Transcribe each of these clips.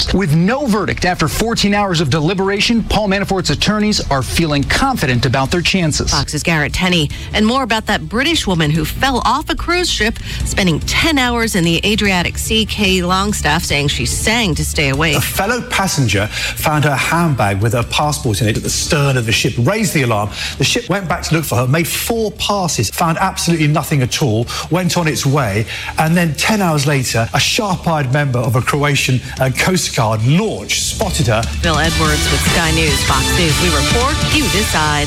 With no verdict after 14 hours of deliberation, Paul Manafort's attorneys are feeling confident about their chances. Fox's Garrett Tenney, and more about that British woman who fell off a cruise ship, spending 10 hours in the Adriatic Sea. Kay Longstaff saying she sang to stay awake. A fellow passenger found her handbag with her passport in it at the stern of the ship, raised the alarm. The ship went back to look for her, made 4 passes, found absolutely nothing at all, went on its way, and then 10 hours later, a sharp-eyed member of a Croatian Coast Guard launch spotted her. Bill Edwards with Sky News, Fox News. We report, you decide.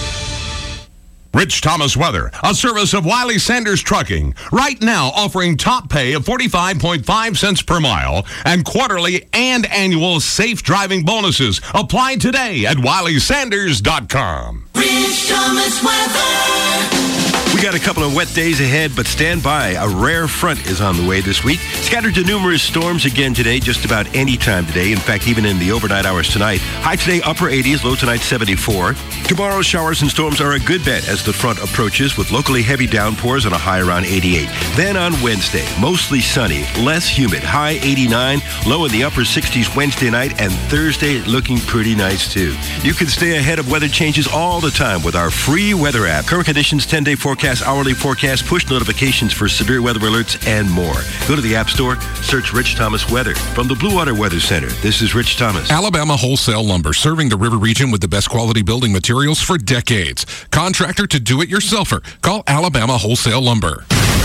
Rich Thomas Weather, a service of Wiley Sanders Trucking, right now offering top pay of 45.5 cents per mile and quarterly and annual safe driving bonuses. Apply today at WileySanders.com. Rich Thomas Weather. We got a couple of wet days ahead, but stand by. A rare front is on the way this week. Scattered to numerous storms again today, just about any time today. In fact, even in the overnight hours tonight. High today, upper 80s, low tonight 74. Tomorrow, showers and storms are a good bet as the front approaches with locally heavy downpours and a high around 88. Then on Wednesday, mostly sunny, less humid, high 89, low in the upper 60s Wednesday night, and Thursday looking pretty nice too. You can stay ahead of weather changes all the time with our free weather app. Current conditions, 10-day forecast, hourly forecast, push notifications for severe weather alerts, and more. Go to the App Store, search Rich Thomas Weather. From the Blue Water Weather Center, this is Rich Thomas. Alabama Wholesale Lumber, serving the river region with the best quality building materials for decades. Contractor to do-it-yourselfer. Call Alabama Wholesale Lumber.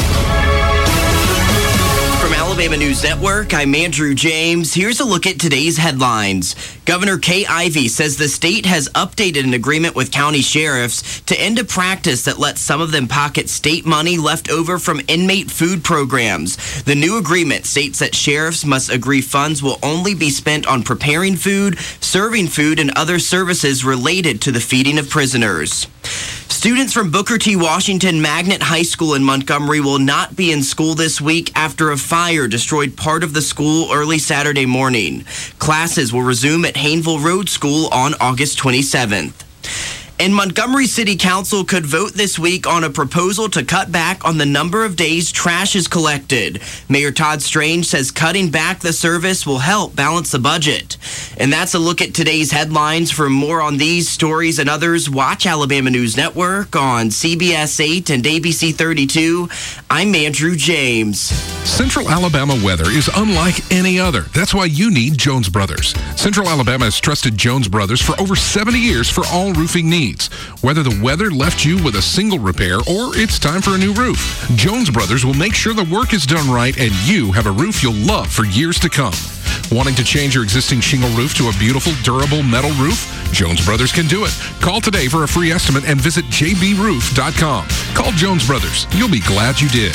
From Alabama News Network, I'm Andrew James. Here's a look at today's headlines. Governor Kay Ivey says the state has updated an agreement with county sheriffs to end a practice that lets some of them pocket state money left over from inmate food programs. The new agreement states that sheriffs must agree funds will only be spent on preparing food, serving food, and other services related to the feeding of prisoners. Students from Booker T. Washington Magnet High School in Montgomery will not be in school this week after a fire destroyed part of the school early Saturday morning. Classes will resume at Hayneville Road School on August 27th. And Montgomery City Council could vote this week on a proposal to cut back on the number of days trash is collected. Mayor Todd Strange says cutting back the service will help balance the budget. And that's a look at today's headlines. For more on these stories and others, watch Alabama News Network on CBS 8 and ABC 32. I'm Andrew James. Central Alabama weather is unlike any other. That's why you need Jones Brothers. Central Alabama has trusted Jones Brothers for over 70 years for all roofing needs. Whether the weather left you with a single repair or it's time for a new roof, Jones Brothers will make sure the work is done right and you have a roof you'll love for years to come. Wanting to change your existing shingle roof to a beautiful, durable metal roof? Jones Brothers can do it. Call today for a free estimate and visit jbroof.com. Call Jones Brothers. You'll be glad you did.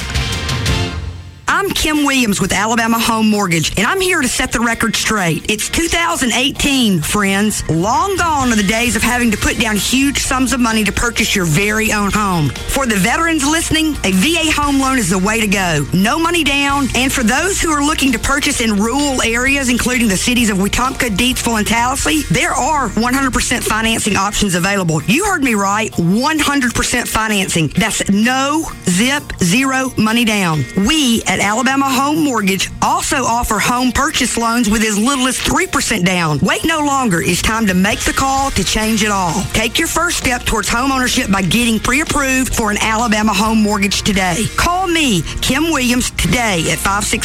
I'm Kim Williams with Alabama Home Mortgage, and I'm here to set the record straight. It's 2018, friends. Long gone are the days of having to put down huge sums of money to purchase your very own home. For the veterans listening, a VA home loan is the way to go. No money down, and for those who are looking to purchase in rural areas, including the cities of Wetumpka, Deatsville, and Tallahassee, there are 100% financing options available. You heard me right, 100% financing. That's no zip, zero money down. We at Alabama Home Mortgage also offer home purchase loans with as little as 3% down. Wait no longer. It's time to make the call to change it all. Take your first step towards home ownership by getting pre-approved for an Alabama Home Mortgage today. Call me, Kim Williams, today at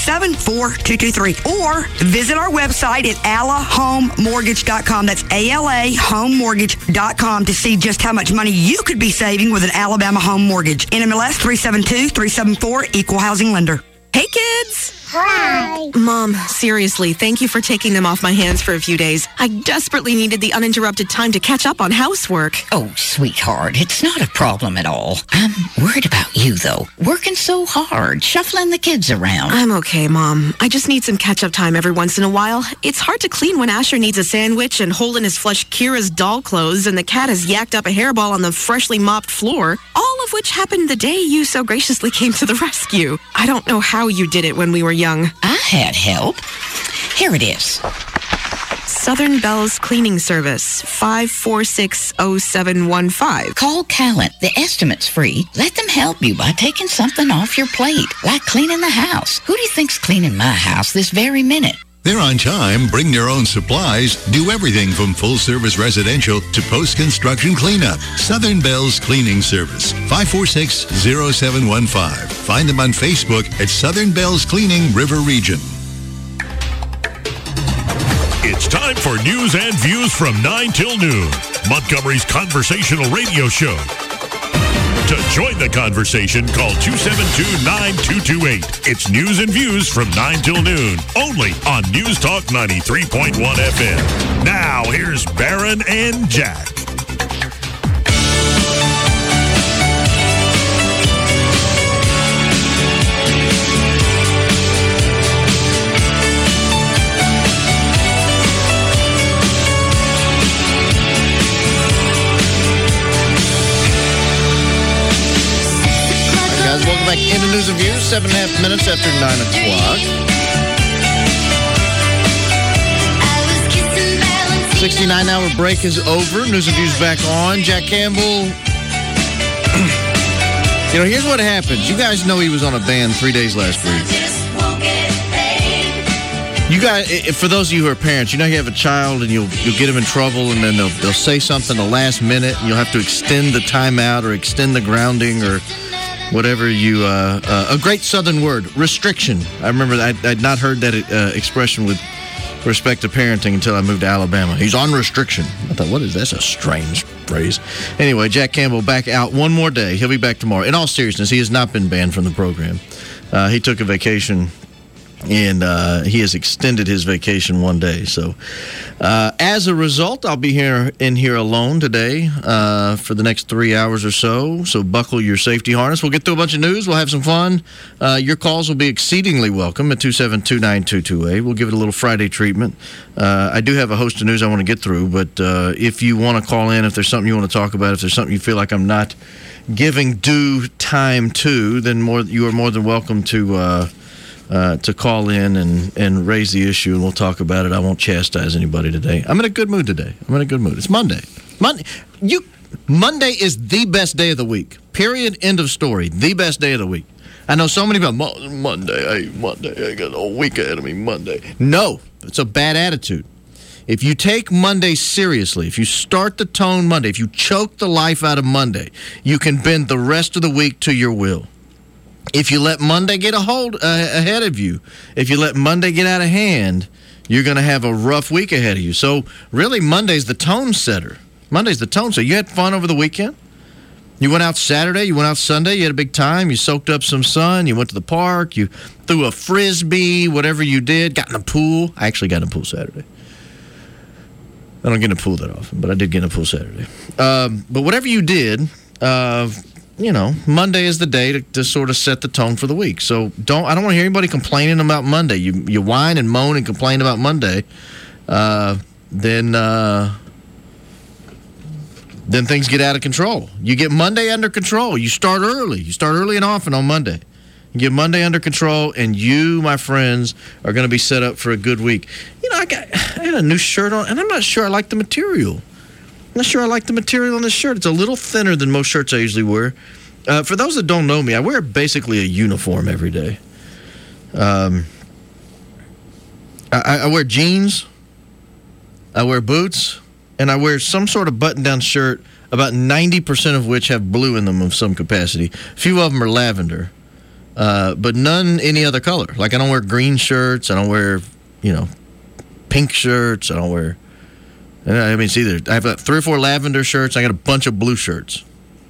567-4223 or visit our website at alahomemortgage.com. That's ALAHomemortgage.com to see just how much money you could be saving with an Alabama Home Mortgage. NMLS 372374, Equal Housing Lender. Hey, kids! Hi. Mom, seriously, thank you for taking them off my hands for a few days. I desperately needed the uninterrupted time to catch up on housework. Oh, sweetheart, it's not a problem at all. I'm worried about you, though. Working so hard, shuffling the kids around. I'm okay, Mom. I just need some catch-up time every once in a while. It's hard to clean when Asher needs a sandwich and Holden has flushed Kira's doll clothes and the cat has yacked up a hairball on the freshly mopped floor, all of which happened the day you so graciously came to the rescue. I don't know how you did it when we were young. I had help. Here it is. Southern Bell's Cleaning Service, 5460715. Call Callant. The estimate's free. Let them help you by taking something off your plate, like cleaning the house. Who do you think's cleaning my house this very minute? They're on time, bring their own supplies, do everything from full-service residential to post-construction cleanup. Southern Bell's Cleaning Service, 546-0715. Find them on Facebook at Southern Bell's Cleaning River Region. It's time for news and views from 9 till noon. Montgomery's conversational radio show. To join the conversation, call 272-9228. It's news and views from 9 till noon, only on News Talk 93.1 FM. Now, here's Barron and Jack. Welcome back into News and Views, 7.5 minutes after 9 o'clock. 69-hour break is over. News and Views back on. Jack Campbell. Here's what happens. You guys know he was on a ban 3 days last week. You guys, for those of you who are parents, you know you have a child and you'll get them in trouble and then they'll say something the last minute and you'll have to extend the timeout or extend the grounding or whatever you, a great Southern word, restriction. I remember I'd not heard that expression with respect to parenting until I moved to Alabama. He's on restriction. I thought, what is that? That's a strange phrase. Anyway, Jack Campbell back out one more day. He'll be back tomorrow. In all seriousness, he has not been banned from the program. He took a vacation. And he has extended his vacation one day. So as a result, I'll be in here alone today for the next 3 hours or so. So buckle your safety harness. We'll get through a bunch of news. We'll have some fun. Your calls will be exceedingly welcome at 272-9228. We'll give it a little Friday treatment. I do have a host of news I want to get through. But if you want to call in, if there's something you want to talk about, if there's something you feel like I'm not giving due time to, then you are more than welcome to call in and raise the issue, and we'll talk about it. I won't chastise anybody today. I'm in a good mood today. It's Monday. Monday is the best day of the week. Period. End of story. The best day of the week. I know so many people, Monday, I got a whole week ahead of me, Monday. No, it's a bad attitude. If you take Monday seriously, if you start the tone Monday, if you choke the life out of Monday, you can bend the rest of the week to your will. If you let Monday get a hold ahead of you, if you let Monday get out of hand, you're going to have a rough week ahead of you. So really, Monday's the tone setter. So you had fun over the weekend. You went out Saturday, you went out Sunday, you had a big time, you soaked up some sun, you went to the park, you threw a Frisbee, whatever you did, got in the pool. I actually got in the pool Saturday. I don't get in the pool that often, but I did get in the pool Saturday. But whatever you did, Monday is the day to sort of set the tone for the week. So I don't want to hear anybody complaining about Monday. You whine and moan and complain about Monday, then things get out of control. You get Monday under control. You start early. You start early and often on Monday. You get Monday under control, and you, my friends, are going to be set up for a good week. I had a new shirt on, and I'm not sure I like the material. I'm not sure I like the material on this shirt. It's a little thinner than most shirts I usually wear. For those that don't know me, I wear basically a uniform every day. I wear jeans, I wear boots, and I wear some sort of button-down shirt, about 90% of which have blue in them of some capacity. A few of them are lavender, but none any other color. Like I don't wear green shirts, I don't wear, pink shirts, I don't wear... it's either I have 3 or 4 lavender shirts. I got a bunch of blue shirts,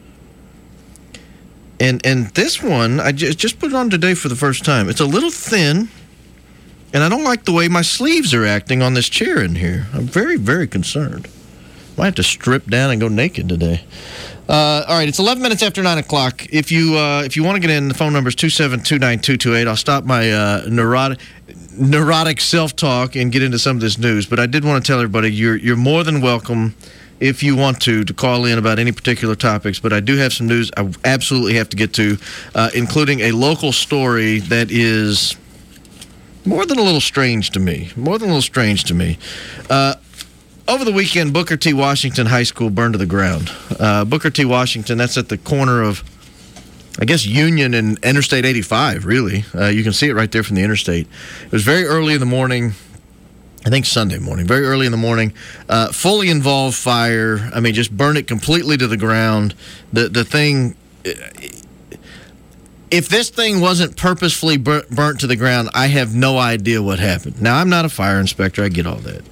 and this one I just put it on today for the first time. It's a little thin, and I don't like the way my sleeves are acting on this chair in here. I'm very, very concerned. Might have to strip down and go naked today. All right, it's 11 minutes after 9 o'clock. If you want to get in, the phone number is 272-9228. I'll stop my neurotic self-talk and get into some of this news, but I did want to tell everybody you're more than welcome if you want to call in about any particular topics, but I do have some news I absolutely have to get to, including a local story that is more than a little strange to me. Over the weekend, Booker T. Washington High School burned to the ground. Booker T. Washington, that's at the corner of, I guess, Union and Interstate 85, really. You can see it right there from the interstate. It was very early in the morning. I think Sunday morning, very early in the morning. Fully involved fire. I mean, just burn it completely to the ground. The thing, if this thing wasn't purposefully burnt to the ground, I have no idea what happened. Now, I'm not a fire inspector. I get all that.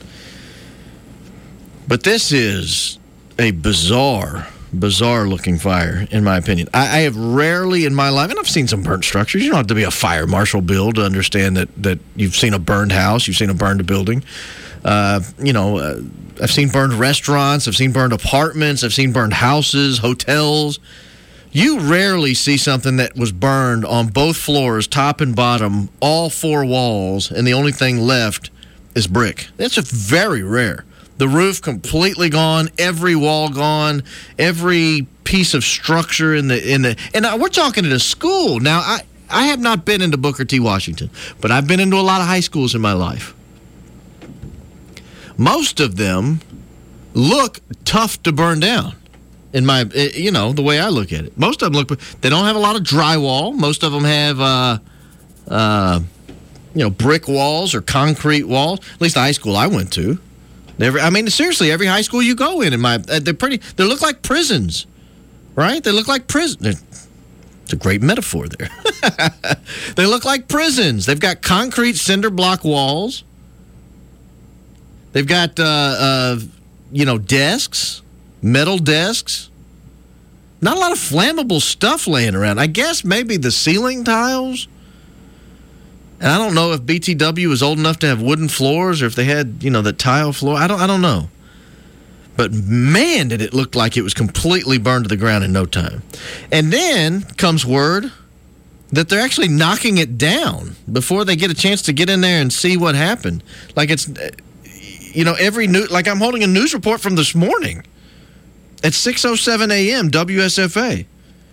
But this is a bizarre looking fire, in my opinion. I have rarely in my life, and I've seen some burnt structures. You don't have to be a fire marshal, Bill, to understand that you've seen a burned house, you've seen a burned building. I've seen burned restaurants, I've seen burned apartments, I've seen burned houses, hotels. You rarely see something that was burned on both floors, top and bottom, all four walls, and the only thing left is brick. That's just very rare. The roof completely gone, every wall gone, every piece of structure and we're talking at a school. Now, I have not been into Booker T. Washington, but I've been into a lot of high schools in my life. Most of them look tough to burn down. In my, the way I look at it, most of them they don't have a lot of drywall. Most of them have, brick walls or concrete walls. At least the high school I went to. Seriously, every high school you go in they look like prisons, right? They look like prisons. It's a great metaphor there. They look like prisons. They've got concrete cinder block walls. They've got, desks, metal desks. Not a lot of flammable stuff laying around. I guess maybe the ceiling tiles. And I don't know if BTW was old enough to have wooden floors or if they had, the tile floor. I don't know. But man, did it look like it was completely burned to the ground in no time. And then comes word that they're actually knocking it down before they get a chance to get in there and see what happened. Like it's, like I'm holding a news report from this morning at 6:07 a.m. WSFA.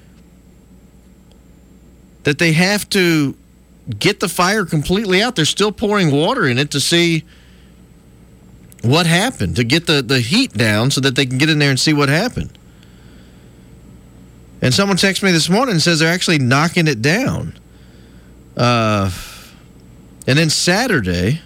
That they have to get the fire completely out. They're still pouring water in it to see what happened, to get the heat down so that they can get in there and see what happened. And someone texted me this morning and says they're actually knocking it down. And then Saturday,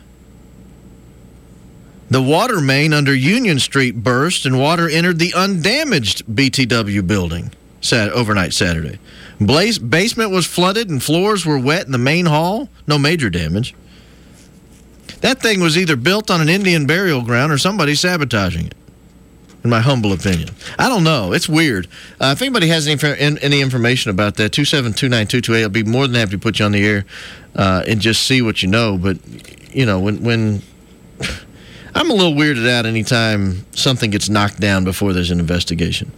the water main under Union Street burst and water entered the undamaged BTW building overnight Saturday. Basement was flooded and floors were wet in the main hall. No major damage. That thing was either built on an Indian burial ground or somebody sabotaging it, in my humble opinion. I don't know. It's weird. If anybody has any information about that, 2729228, I'll be more than happy to put you on the air and just see what you know. But, when I'm a little weirded out anytime something gets knocked down before there's an investigation.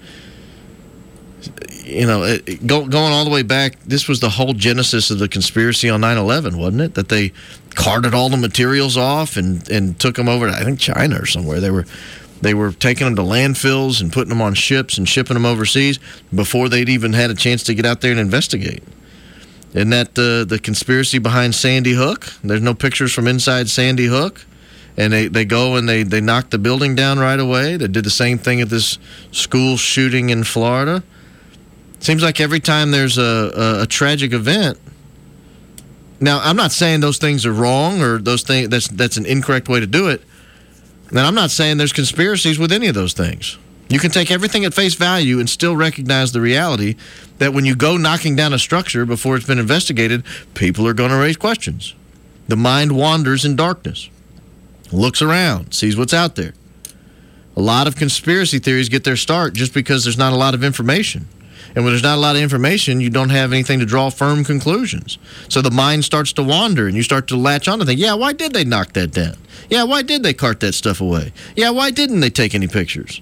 Going all the way back, this was the whole genesis of the conspiracy on 9/11, wasn't it? That they carted all the materials off and took them over to, I think, China or somewhere. They were taking them to landfills and putting them on ships and shipping them overseas before they'd even had a chance to get out there and investigate. Isn't that the conspiracy behind Sandy Hook? There's no pictures from inside Sandy Hook. And they go and they knock the building down right away. They did the same thing at this school shooting in Florida. Seems like every time there's a tragic event. Now, I'm not saying those things are wrong or those things that's an incorrect way to do it. And I'm not saying there's conspiracies with any of those things. You can take everything at face value and still recognize the reality that when you go knocking down a structure before it's been investigated, people are going to raise questions. The mind wanders in darkness, looks around, sees what's out there. A lot of conspiracy theories get their start just because there's not a lot of information. And when there's not a lot of information, you don't have anything to draw firm conclusions. So the mind starts to wander, and you start to latch on to think, yeah, why did they knock that down? Yeah, why did they cart that stuff away? Yeah, why didn't they take any pictures?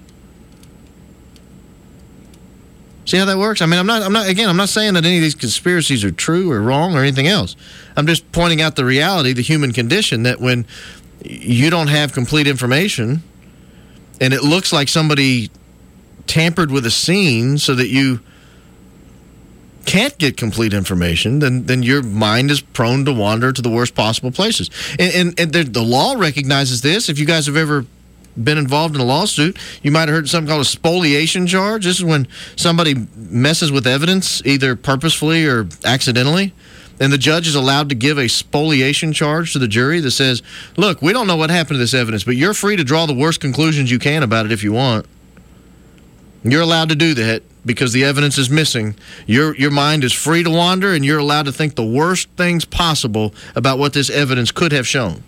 See how that works? I mean, I'm not saying that any of these conspiracies are true or wrong or anything else. I'm just pointing out the reality, the human condition, that when you don't have complete information and it looks like somebody tampered with a scene so that you can't get complete information, then your mind is prone to wander to the worst possible places. And the law recognizes this. If you guys have ever been involved in a lawsuit, you might have heard something called a spoliation charge. This is when somebody messes with evidence, either purposefully or accidentally. And the judge is allowed to give a spoliation charge to the jury that says, look, we don't know what happened to this evidence, but you're free to draw the worst conclusions you can about it if you want. You're allowed to do that because the evidence is missing. Your mind is free to wander, and you're allowed to think the worst things possible about what this evidence could have shown.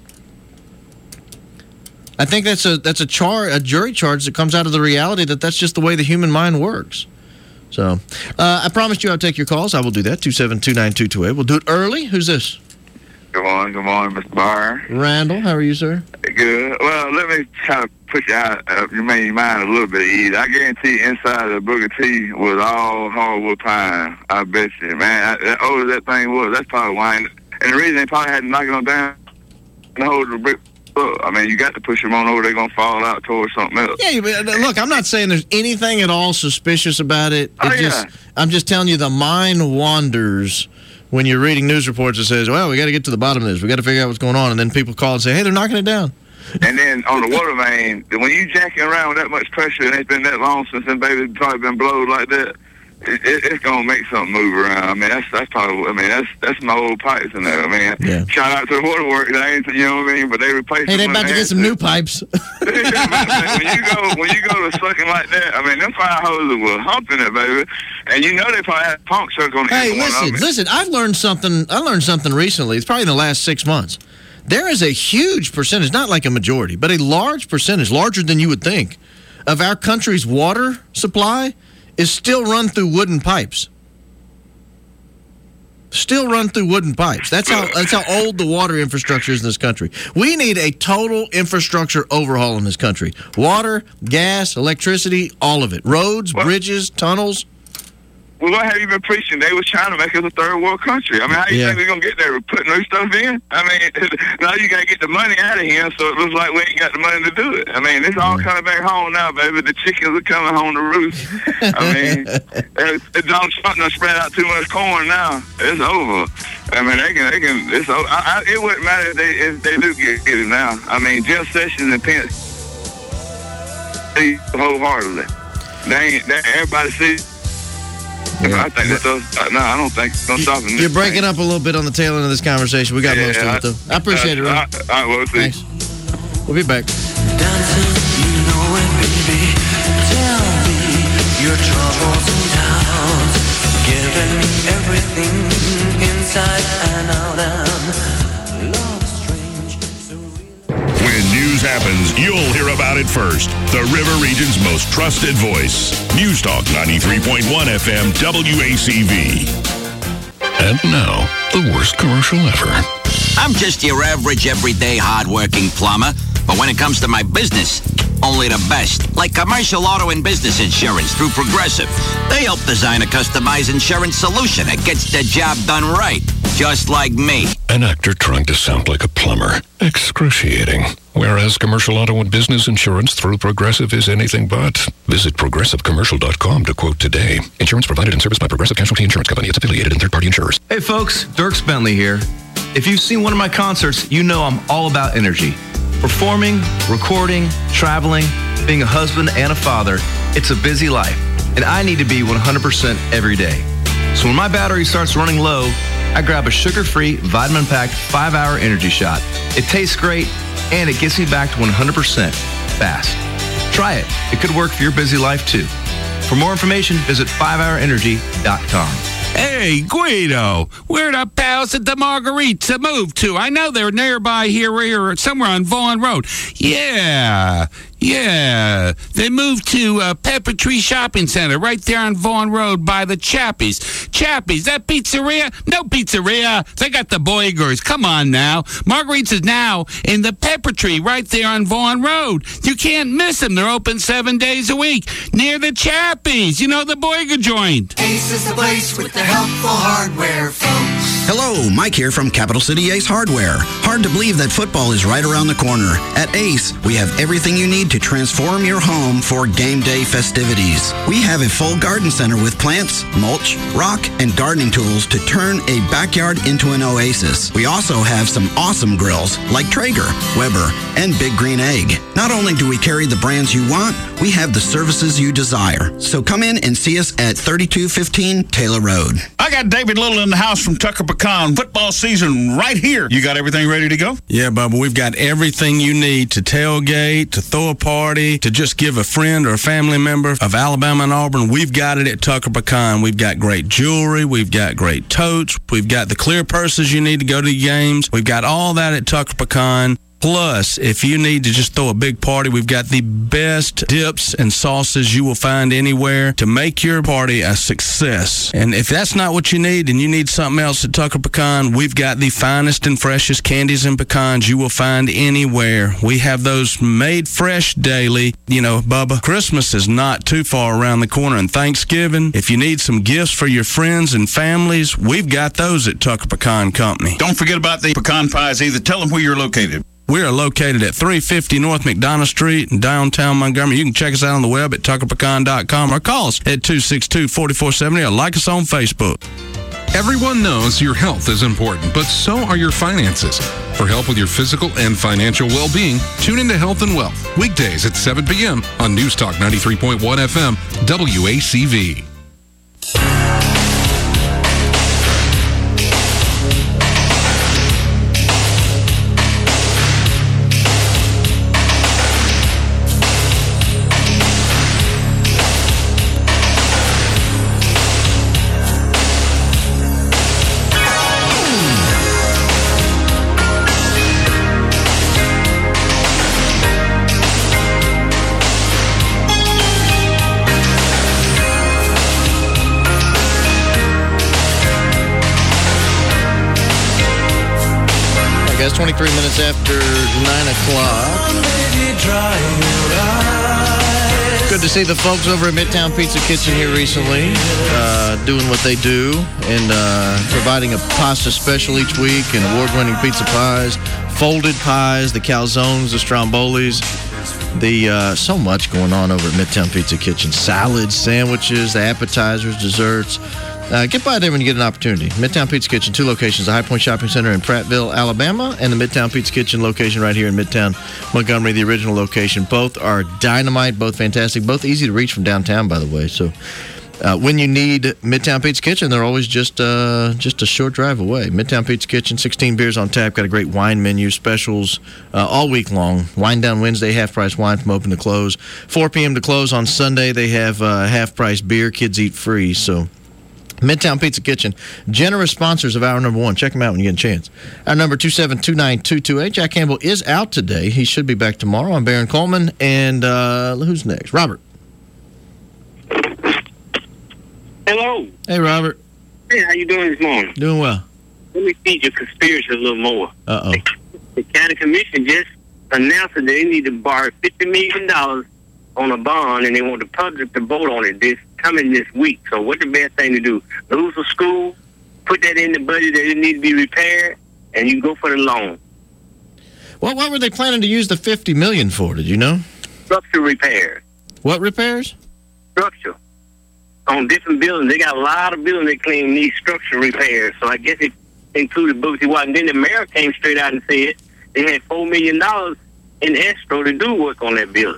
I think that's a jury charge that comes out of the reality that that's just the way the human mind works. So, I promised you I'd take your calls. I will do that. 2729228. We'll do it early. Who's this? Good morning, Mr. Barr. Randall, how are you, sir? Good. Well, let me try to put you out of your mind a little bit easy. I guarantee inside of the Booker T was all hardwood pine. I bet you, man. That old as that thing was, that's probably why. And the reason they probably had to knock them down and hold the brick up. I mean, you got to push them on over. They're going to fall out towards something else. Yeah, look, I'm not saying there's anything at all suspicious about it. I'm just telling you the mind wanders when you're reading news reports that says, well, we got to get to the bottom of this. We got to figure out what's going on. And then people call and say, hey, they're knocking it down. And then on the water main, when you jacking around with that much pressure and it's been that long since them babies probably been blowed like that, it's gonna make something move around. I mean, that's probably. I mean, that's my old pipes in there. I mean, shout out to the waterworks. That ain't, you know what I mean? But they replaced. Hey, they about to get some new pipes. when you go to sucking like that, I mean, them fire hoses were humping it, baby. And you know they probably had pump suck on the end of one of them. Listen. I've learned something. I learned something recently. It's probably in the last 6 months. There is a huge percentage, not like a majority, but a large percentage, larger than you would think, of our country's water supply is still run through wooden pipes. Still run through wooden pipes. That's how old the water infrastructure is in this country. We need a total infrastructure overhaul in this country. Water, gas, electricity, all of it. Roads, bridges, tunnels. Well, what have you been preaching? They was trying to make us a third world country. I mean, how you think we're going to get there? Putting new stuff in? I mean, now you got to get the money out of here, so it looks like we ain't got the money to do it. I mean, it's all coming back home now, baby. The chickens are coming home to roost. I mean, Donald Trump done spread out too much corn now. It's over. I mean, they can. It's over. It wouldn't matter if they do get it now. I mean, Jeff Sessions and Pence, wholeheartedly. Everybody sees. Yeah. I think that's no, I don't think it's stopping. You're breaking up a little bit on the tail end of this conversation. We got most of it, though. I appreciate it, Ron. All right, we'll see. Thanks. We'll be back. Dancing, you know it, baby. Tell me your troubles and doubts. Giving me everything inside and out and love strange. When news happens, you'll hear about it first. The River Region's most trusted voice. News Talk 93.1 FM WACV. And now, the worst commercial ever. I'm just your average, everyday, hard-working plumber. But when it comes to my business, only the best. Like commercial auto and business insurance through Progressive. They help design a customized insurance solution that gets the job done right. Just like me. An actor trying to sound like a plumber. Excruciating. Whereas commercial auto and business insurance through Progressive is anything but. Visit progressivecommercial.com to quote today. Insurance provided and serviced by Progressive Casualty Insurance Company. It's affiliated and third-party insurers. Hey folks, Dierks Bentley here. If you've seen one of my concerts, you know I'm all about energy. Performing, recording, traveling, being a husband and a father, it's a busy life. And I need to be 100% every day. So when my battery starts running low, I grab a sugar-free, vitamin-packed 5-hour energy shot. It tastes great, and it gets me back to 100% fast. Try it. It could work for your busy life, too. For more information, visit 5hourenergy.com. Hey, Guido, where the pals at the Margarita moved to? I know they're nearby here, somewhere on Vaughan Road. Yeah. They moved to Pepper Tree Shopping Center right there on Vaughan Road by the Chappies. Chappies, that pizzeria? No pizzeria. They got the Boigers. Come on now. Marguerite's is now in the Pepper Tree right there on Vaughan Road. You can't miss them. They're open 7 days a week near the Chappies. You know, the Boiger joint. Ace is the place with the helpful hardware, folks. Hello, Mike here from Capital City Ace Hardware. Hard to believe that football is right around the corner. At Ace, we have everything you need to transform your home for game day festivities. We have a full garden center with plants, mulch, rock, and gardening tools to turn a backyard into an oasis. We also have some awesome grills like Traeger, Weber, and Big Green Egg. Not only do we carry the brands you want, we have the services you desire. So come in and see us at 3215 Taylor Road. I got David Little in the house from Tucker Pecan football season right here. You got everything ready to go? Yeah, Bubba, we've got everything you need to tailgate, to throw a party, to just give a friend or a family member of Alabama and Auburn. We've got it at Tucker Pecan. We've got great jewelry. We've got great totes. We've got the clear purses you need to go to the games. We've got all that at Tucker Pecan. Plus, if you need to just throw a big party, we've got the best dips and sauces you will find anywhere to make your party a success. And if that's not what you need and you need something else at Tucker Pecan, we've got the finest and freshest candies and pecans you will find anywhere. We have those made fresh daily. You know, Bubba, Christmas is not too far around the corner, and Thanksgiving, if you need some gifts for your friends and families, we've got those at Tucker Pecan Company. Don't forget about the pecan pies either. Tell them where you're located. We are located at 350 North McDonough Street in downtown Montgomery. You can check us out on the web at tuckerpecan.com or call us at 262-4470 or like us on Facebook. Everyone knows your health is important, but so are your finances. For help with your physical and financial well-being, tune into Health and Wealth, weekdays at 7 p.m. on News Talk 93.1 FM, WACV. It's 23 minutes after 9 o'clock. Good to see the folks over at Midtown Pizza Kitchen here recently, doing what they do and providing a pasta special each week and award-winning pizza pies, folded pies, the calzones, the strombolis. So much going on over at Midtown Pizza Kitchen. Salads, sandwiches, appetizers, desserts. Get by there when you get an opportunity. Midtown Pizza Kitchen, 2 locations, the High Point Shopping Center in Prattville, Alabama, and the Midtown Pizza Kitchen location right here in Midtown Montgomery, the original location. Both are dynamite, both fantastic, both easy to reach from downtown, by the way. So when you need Midtown Pizza Kitchen, they're always just a short drive away. Midtown Pizza Kitchen, 16 beers on tap, got a great wine menu, specials all week long. Wine down Wednesday, half-price wine from open to close. 4 p.m. to close on Sunday, they have half-price beer, kids eat free, so... Midtown Pizza Kitchen, generous sponsors of hour number 1. Check them out when you get a chance. Our number 2729228. Jack Campbell is out today. He should be back tomorrow. I'm Baron Coleman, and who's next? Robert. Hello. Hey, Robert. Hey, how you doing this morning? Doing well. Let me feed your conspiracy a little more. Uh-oh. The county commission just announced that they need to borrow $50 million on a bond, and they want the public to vote on it coming this week. So what's the best thing to do? Lose a school, put that in the budget that it needs to be repaired, and you go for the loan. Well, what were they planning to use the $50 million for? Did you know? Structure repairs. What repairs? Structure. On different buildings. They got a lot of buildings that claim need structure repairs. So I guess it included Boosie Watson. Then the mayor came straight out and said they had $4 million in escrow to do work on that building.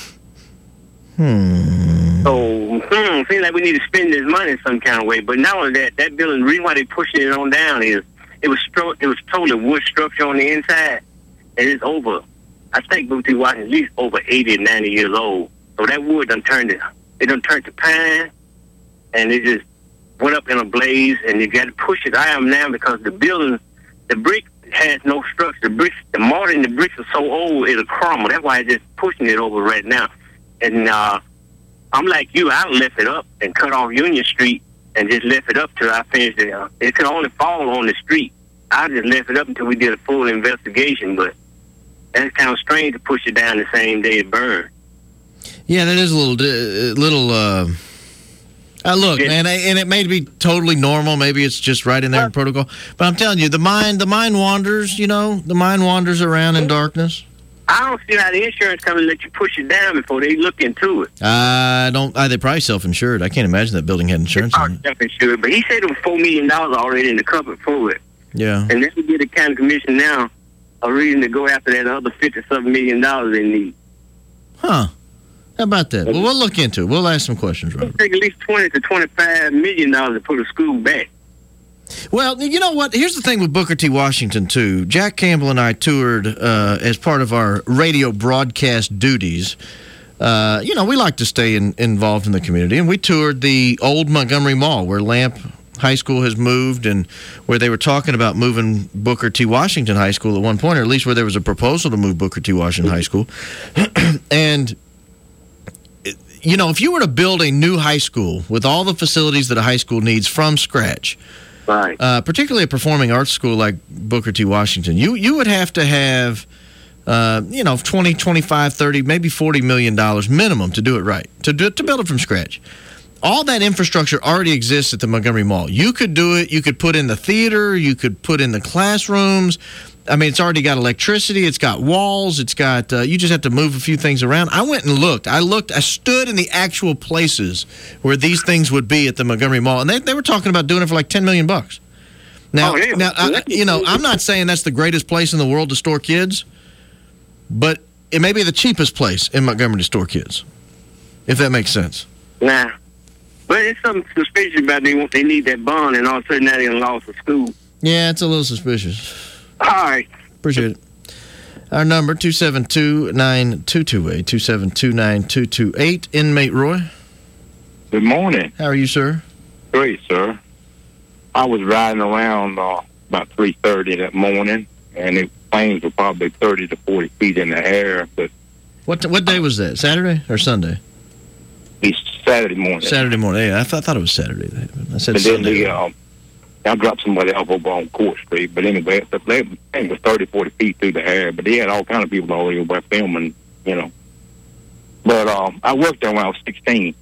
So, seems like we need to spend this money in some kind of way. But not only that building, the reason why they pushing it on down is it was totally wood structure on the inside, and it's over. I think Boosie Watson is at least over 80 or 90 years old. So that wood done turned to pine, and it just went up in a blaze, and you got to push it. I am now because the building, the brick has no structure. The mortar and the bricks are so old it'll crumble. That's why I'm just pushing it over right now. And I'm like you. I left it up and cut off Union Street and just left it up till I finished it. It could only fall on the street. I just left it up until we did a full investigation. But that's kind of strange to push it down the same day it burned. Yeah, that is a little. Look, man, and it may be totally normal. Maybe it's just right in there in protocol. But I'm telling you, the mind wanders. You know, the mind wanders around in darkness. I don't see how the insurance company let you push it down before they look into it. They probably self-insured. I can't imagine that building had insurance on it. Self-insured, but he said it was $4 million already in the cupboard for it. Yeah. And this would give the county commission now a reason to go after that other $50-something million they need. Huh. How about that? Well, we'll look into it. We'll ask some questions, Robert. It'll take at least $20 to $25 million to put a school back. Well, you know what? Here's the thing with Booker T. Washington, too. Jack Campbell and I toured as part of our radio broadcast duties. We like to stay involved in the community, and we toured the old Montgomery Mall where Lamp High School has moved and where they were talking about moving Booker T. Washington High School at one point, or at least where there was a proposal to move Booker T. Washington High School. And if you were to build a new high school with all the facilities that a high school needs from scratch, right? Particularly a performing arts school like Booker T. Washington, you would have to have, $20, $25, $30, maybe $40 million minimum to do it right, to build it from scratch. All that infrastructure already exists at the Montgomery Mall. You could do it. You could put in the theater. You could put in the classrooms. I mean, it's already got electricity. It's got walls. It's got, you just have to move a few things around. I went and looked. I stood in the actual places where these things would be at the Montgomery Mall. And they were talking about doing it for like $10 million. Now, I'm not saying that's the greatest place in the world to store kids, but it may be the cheapest place in Montgomery to store kids, if that makes sense. Nah. But it's something suspicious about they need that bond, and all of a sudden now they lost the school. Yeah, it's a little suspicious. All right. Appreciate it. Our number, 272-9228, 272-9228. Inmate Roy. Good morning. How are you, sir? Great, sir. I was riding around about 3:30 that morning, and the planes were probably 30 to 40 feet in the air. But what day was that? Saturday or Sunday? It's Saturday morning. Saturday morning. Yeah, I thought it was Saturday. I said and Sunday. Then I dropped somebody off over on Court Street. But anyway, the plane was 30, 40 feet through the air. But they had all kind of people all over filming, But I worked there when I was 16.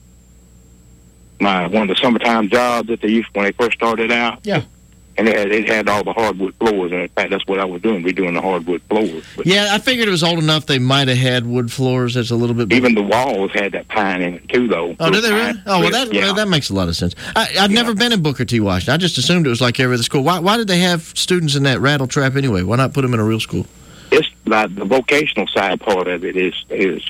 One of the summertime jobs that they used when they first started out. Yeah. And it had all the hardwood floors. And in fact, that's what I was doing. We're doing the hardwood floors. But yeah, I figured it was old enough they might have had wood floors. That's a little bit better. Even the walls had that pine in it, too, though. Oh, did they really? Oh, well, that makes a lot of sense. I've never been in Booker T. Washington. I just assumed it was like every other school. Why did they have students in that rattle trap anyway? Why not put them in a real school? It's like the vocational side part of it is.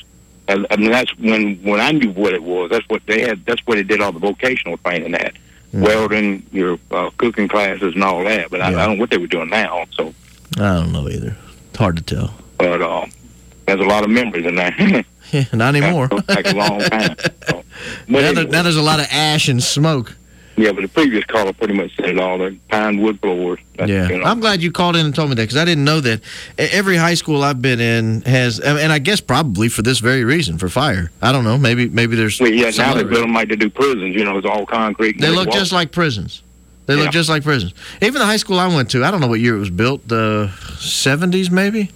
I mean, that's when I knew what it was. That's what they had. That's where they did all the vocational training at. Welding, your cooking classes and all that. But I don't know what they were doing now. So I don't know either. It's hard to tell. But there's a lot of memories in there. Yeah, not anymore. Like a long time. So, now there's a lot of ash and smoke. Yeah, but the previous caller pretty much said it all. The pine wood floors. I'm glad you called in and told me that because I didn't know that. Every high school I've been in has, and I guess probably for this very reason, for fire. I don't know. Maybe there's. Well, yeah, now they build them like they do prisons. It's all concrete. They look just like prisons. They look just like prisons. Even the high school I went to, I don't know what year it was built, the 70s maybe.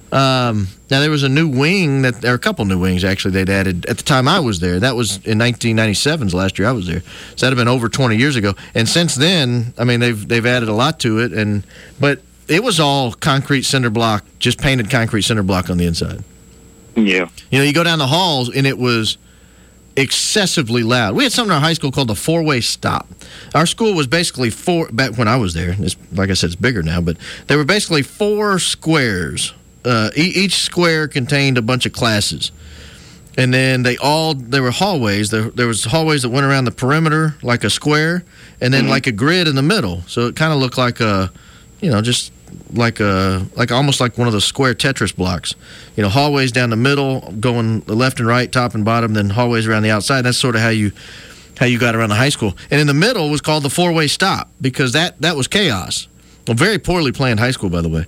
Now there was a new wing there are a couple new wings actually they'd added at the time I was there. That was in 1997's last year I was there. So that'd have been over 20 years ago. And since then, I mean they've added a lot to it but it was all concrete cinder block, just painted concrete cinder block on the inside. Yeah. You go down the halls and it was excessively loud. We had something in our high school called the four-way stop. Our school was basically back when I was there. Like I said, it's bigger now, but there were basically 4 squares. Each square contained a bunch of classes, and then there were hallways. There was hallways that went around the perimeter like a square, and then like a grid in the middle. So it kind of looked like just like almost like one of those square Tetris blocks. Hallways down the middle, going left and right, top and bottom, then hallways around the outside. That's sort of how you got around the high school. And in the middle was called the four-way stop because that was chaos. A very poorly planned high school, by the way.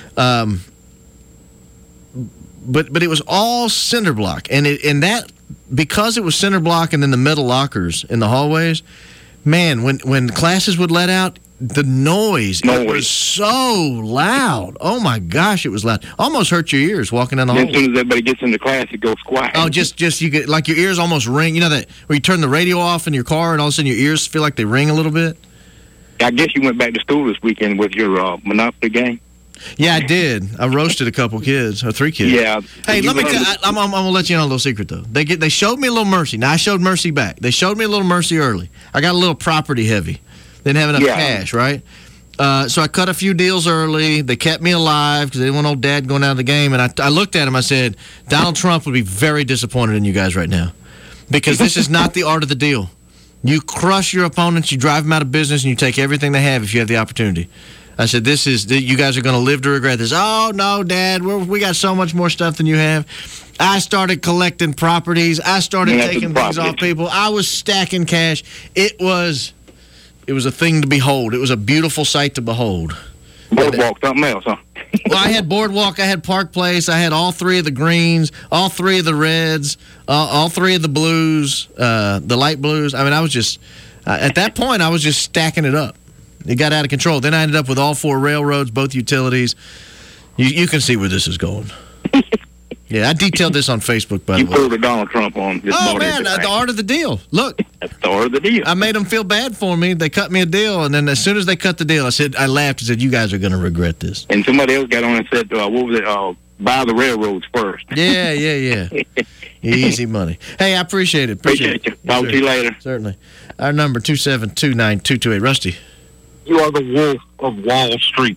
But it was all cinder block, and that because it was cinder block and then the metal lockers in the hallways, man, when classes would let out, the noise was so loud. Oh my gosh, it was loud. Almost hurt your ears walking down the hallway. As soon as everybody gets into class, it goes quiet. Oh, just you get like your ears almost ring. You know that where you turn the radio off in your car and all of a sudden your ears feel like they ring a little bit. I guess you went back to school this weekend with your Monopoly game. Yeah, I did. I roasted a couple kids, or 3 kids. Yeah. Hey, let me. I'm gonna let you know a little secret though. They showed me a little mercy. Now I showed mercy back. They showed me a little mercy early. I got a little property heavy. Didn't have enough cash, right? So I cut a few deals early. They kept me alive because they didn't want old Dad going out of the game. And I looked at him. I said, Donald Trump would be very disappointed in you guys right now because this is not the art of the deal. You crush your opponents, you drive them out of business, and you take everything they have if you have the opportunity. I said, you guys are going to live to regret this. Oh, no, Dad, we got so much more stuff than you have. I started collecting properties. I started taking things off people. I was stacking cash. It was a thing to behold. It was a beautiful sight to behold. Boardwalk, something else, huh? Well, I had Boardwalk, I had Park Place, I had all three of the greens, all three of the reds, all three of the blues, the light blues. I mean, I was just, at that point, I was just stacking it up. It got out of control. Then I ended up with all 4 railroads, both utilities. You can see where this is going. Yeah, I detailed this on Facebook, by the way. You pulled a Donald Trump on this morning. Oh, man, the art of the deal. Look. That's the art of the deal. I made them feel bad for me. They cut me a deal, and then as soon as they cut the deal, I laughed and said, you guys are going to regret this. And somebody else got on and said, what was it, buy the railroads first. Yeah. Easy money. Hey, I appreciate it. Appreciate you. Talk to you later. Certainly. Our number, 2729228. Rusty. You are the wolf of Wall Street.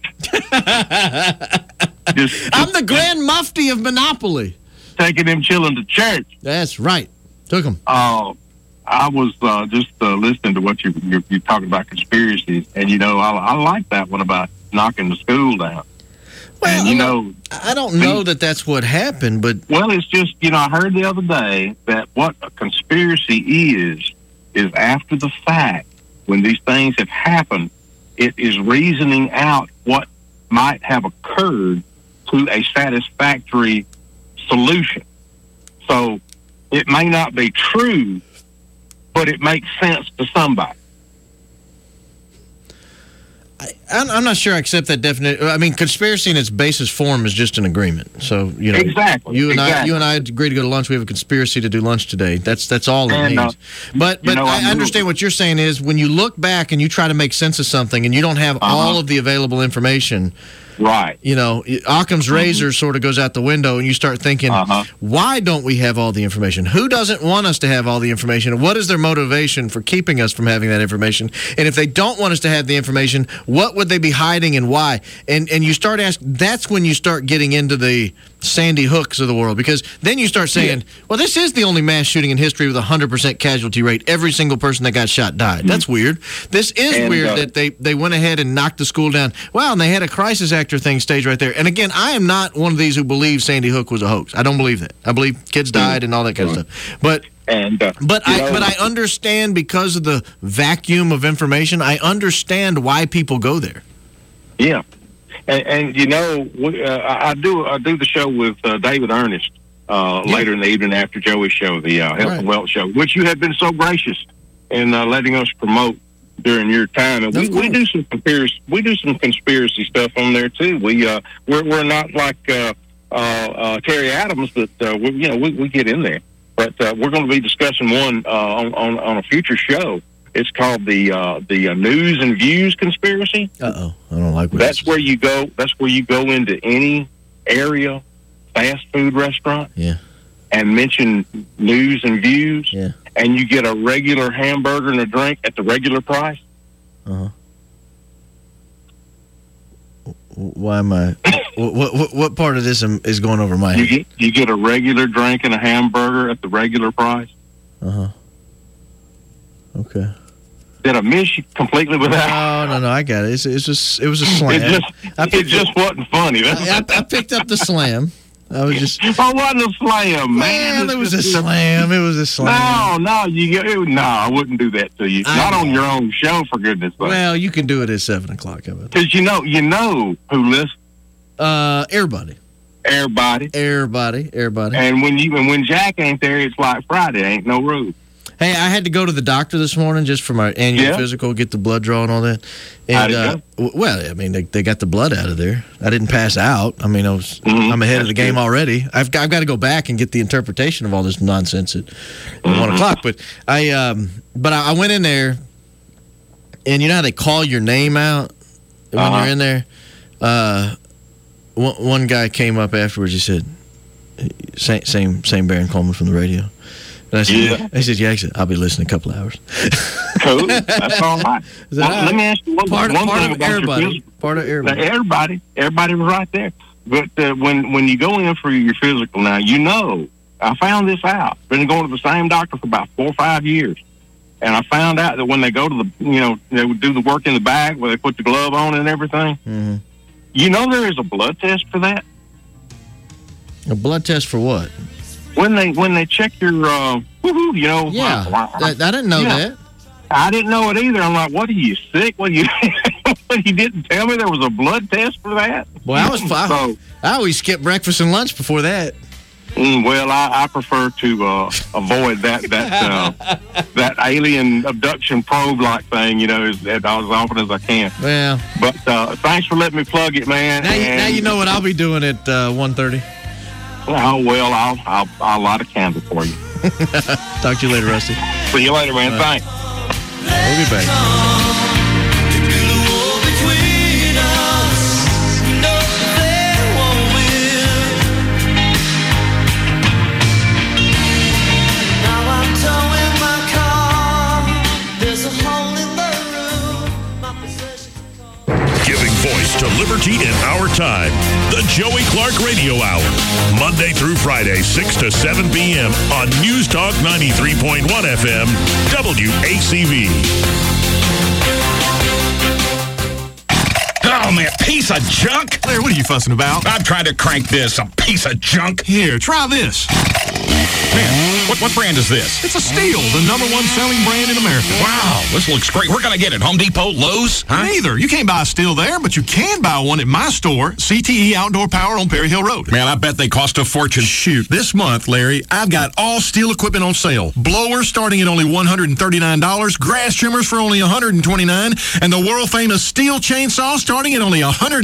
I'm the Grand Mufti of Monopoly. Taking them children to church. That's right. Took them. I was just listening to what you're talking about conspiracies, and I like that one about knocking the school down. Well, and I don't know that that's what happened, but it's just I heard the other day that what a conspiracy is after the fact when these things have happened, it is reasoning out what might have occurred to a satisfactory solution. So it may not be true, but it makes sense to somebody. I'm not sure I accept that definition. I mean, conspiracy in its basis form is just an agreement. So, exactly. You and I agreed to go to lunch. We have a conspiracy to do lunch today. That's all it means. But I understand what you're saying is when you look back and you try to make sense of something and you don't have all of the available information. Right. Occam's razor sort of goes out the window, and you start thinking, why don't we have all the information? Who doesn't want us to have all the information? What is their motivation for keeping us from having that information? And if they don't want us to have the information, what would they be hiding and why? And you start asking, that's when you start getting into the Sandy Hooks of the world, because then you start saying, well, this is the only mass shooting in history with a 100% casualty rate. Every single person that got shot died. That's weird. This is weird that they went ahead and knocked the school down. Wow, and they had a crisis actor thing staged right there. And again, I am not one of these who believes Sandy Hook was a hoax. I don't believe that. I believe kids died and all that kind of stuff. But I understand, because of the vacuum of information, I understand why people go there. Yeah. And I do the show with David Ernest later in the evening after Joey's show, the Health and Wealth show, which you have been so gracious in letting us promote during your time. And we do some conspiracy stuff on there too. We're not like Terry Adams, but we get in there. But we're going to be discussing one on a future show. It's called the News and Views conspiracy. I don't like that. That's where you go. That's where you go into any area fast food restaurant. Yeah. And mention news and views. Yeah. And you get a regular hamburger and a drink at the regular price. Why am I? What part of this is going over my head? You get a regular drink and a hamburger at the regular price. Okay. Did I miss you completely with that? No, I got it. It was a slam. It just wasn't funny. I picked up the slam. I was just. Oh, what a slam, man! It was a slam. It was a slam. No, I wouldn't do that to you. Not on your own show, for goodness sake. Well, you can do it at 7:00. Because you know who listens. Everybody. And when Jack ain't there, it's like Friday. Ain't no road. Hey, I had to go to the doctor this morning just for my annual physical, get the blood draw and all that. And well, I mean, they got the blood out of there. I didn't pass out. I mean, I'm ahead of the game already. I've got to go back and get the interpretation of all this nonsense at 1:00. But I went in there, and you know how they call your name out when you're in there. One guy came up afterwards. He said, "Same Baron Coleman from the radio." And I said, I said, I'll be listening a couple of hours. Cool. That's all right. Let me ask you one thing about everybody. Part of everybody. Everybody was right there. But when you go in for your physical now, I found this out. Been going to the same doctor for about 4 or 5 years. And I found out that when they go to the, they would do the work in the bag where they put the glove on and everything. Mm-hmm. You know there is a blood test for that? A blood test for what? When they check your, Yeah, I didn't know that. I didn't know it either. I'm like, what are you, sick? What you didn't tell me there was a blood test for that? Well, I always skip breakfast and lunch before that. Well, I prefer to avoid that alien abduction probe like thing, as often as I can. Well, but thanks for letting me plug it, man. Now you know what I'll be doing at 1:30. Oh well, I'll light a candle for you. Talk to you later, Rusty. See you later, man. Thanks. We'll be back. Voice to liberty in our time. The Joey Clark Radio Hour. Monday through Friday, 6 to 7 p.m. on News Talk 93.1 FM, WACV. Oh, man, piece of junk? Larry, what are you fussing about? I'm trying to crank this, a piece of junk. Here, try this. Man, what brand is this? It's a Steel, the #1 selling brand in America. Wow, this looks great. We're going to get it. Home Depot, Lowe's? Huh? Neither. You can't buy a Steel there, but you can buy one at my store, CTE Outdoor Power on Perry Hill Road. Man, I bet they cost a fortune. Shoot, this month, Larry, I've got all Steel equipment on sale. Blowers starting at only $139, grass trimmers for only $129, and the world-famous Steel chainsaw starting at only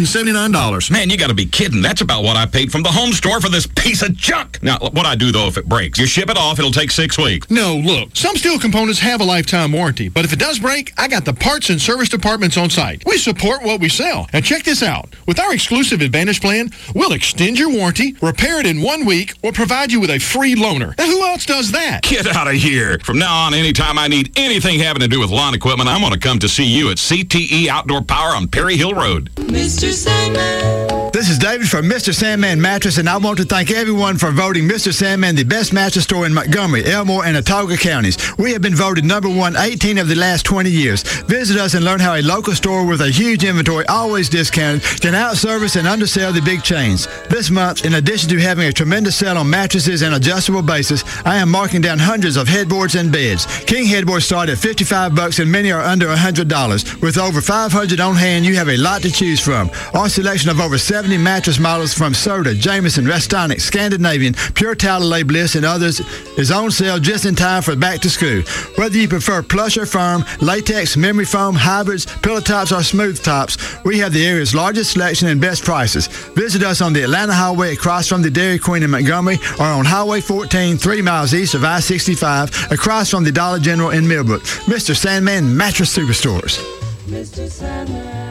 $179. Man, you got to be kidding. That's about what I paid from the home store for this piece of junk. Now, what I do, though, if it breaks, you ship it off, it'll take 6 weeks. No, look, some Steel components have a lifetime warranty, but if it does break, I got the parts and service departments on site. We support what we sell. And check this out. With our exclusive Advantage plan, we'll extend your warranty, repair it in 1 week, or provide you with a free loaner. Now, who else does that? Get out of here. From now on, anytime I need anything having to do with lawn equipment, I'm going to come to see you at CTE Outdoor Power on Perry Hill Road. Mr. Sandman. This is David from Mr. Sandman Mattress, and I want to thank everyone for voting Mr. Sandman the best mattress store in Montgomery, Elmore, and Autauga counties. We have been voted #1 18 of the last 20 years. Visit us and learn how a local store with a huge inventory, always discounted, can outservice and undersell the big chains. This month, in addition to having a tremendous sale on mattresses and adjustable bases, I am marking down hundreds of headboards and beds. King headboards start at $55 and many are under $100. With over 500 on hand, you have a lot to choose from. Our selection of over 70 mattress models from Serta, Jameson, Restonic, Scandinavian, Pure Talilay, Bliss, and others is on sale just in time for back to school. Whether you prefer plush or firm, latex, memory foam, hybrids, pillow tops, or smooth tops, we have the area's largest selection and best prices. Visit us on the Atlanta Highway across from the Dairy Queen in Montgomery or on Highway 14, 3 miles east of I-65 across from the Dollar General in Millbrook. Mr. Sandman Mattress Superstores. Mr. Sandman.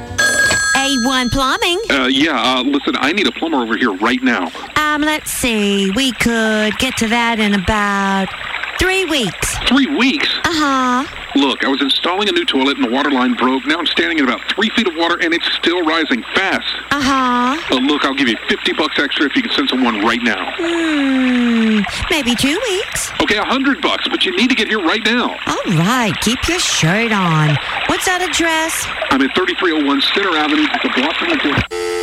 A1 Plumbing. Listen, I need a plumber over here right now. Let's see. We could get to that in about 3 weeks. 3 weeks? Uh-huh. Look, I was installing a new toilet and the water line broke. Now I'm standing in about 3 feet of water and it's still rising fast. Uh-huh. Look, I'll give you $50 extra if you can send someone right now. Maybe 2 weeks. Okay, $100, but you need to get here right now. All right, keep your shirt on. What's that address? I'm at 3301 Center Avenue, just a block from the door.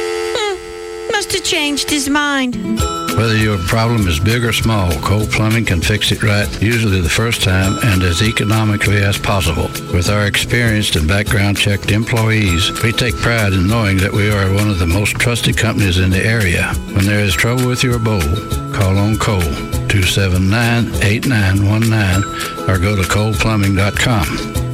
Must have changed his mind. Whether your problem is big or small, Cole Plumbing can fix it right, usually the first time and as economically as possible. With our experienced and background-checked employees, we take pride in knowing that we are one of the most trusted companies in the area. When there is trouble with your bowl, call on Cole, 279-8919, or go to coleplumbing.com.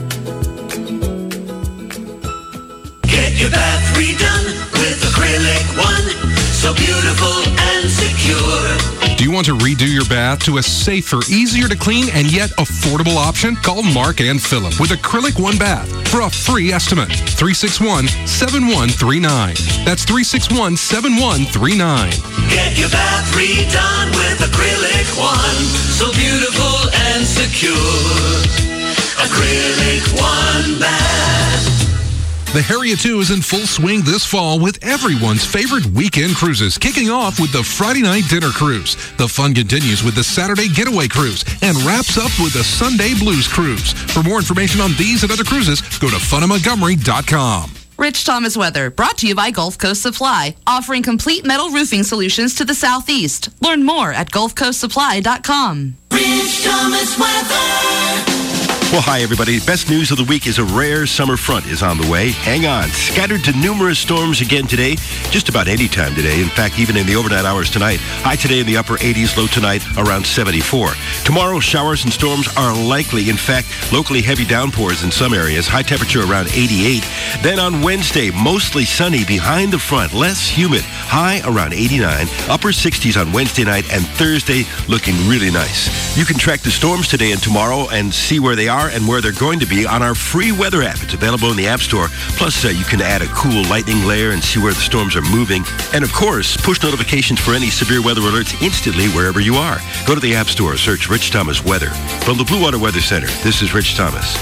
Get your bath redone with Acrylic One. So beautiful and secure. Do you want to redo your bath to a safer, easier to clean, and yet affordable option? Call Mark and Phillip with Acrylic One Bath for a free estimate. 361-7139. That's 361-7139. Get your bath redone with Acrylic One. So beautiful and secure. Acrylic One Bath. The Harriet 2 is in full swing this fall with everyone's favorite weekend cruises, kicking off with the Friday night dinner cruise. The fun continues with the Saturday getaway cruise and wraps up with the Sunday blues cruise. For more information on these and other cruises, go to funmontgomery.com. Rich Thomas Weather, brought to you by Gulf Coast Supply, offering complete metal roofing solutions to the Southeast. Learn more at gulfcoastsupply.com. Rich Thomas Weather. Well, hi, everybody. Best news of the week is a rare summer front is on the way. Hang on. Scattered to numerous storms again today, just about any time today. In fact, even in the overnight hours tonight. High today in the upper 80s, low tonight around 74. Tomorrow, showers and storms are likely. In fact, locally heavy downpours in some areas. High temperature around 88. Then on Wednesday, mostly sunny behind the front, less humid. High around 89. Upper 60s on Wednesday night, and Thursday looking really nice. You can track the storms today and tomorrow and see where they are and where they're going to be on our free weather app. It's available in the App Store. Plus, you can add a cool lightning layer and see where the storms are moving. And, of course, push notifications for any severe weather alerts instantly wherever you are. Go to the App Store, search Rich Thomas Weather. From the Blue Water Weather Center, this is Rich Thomas.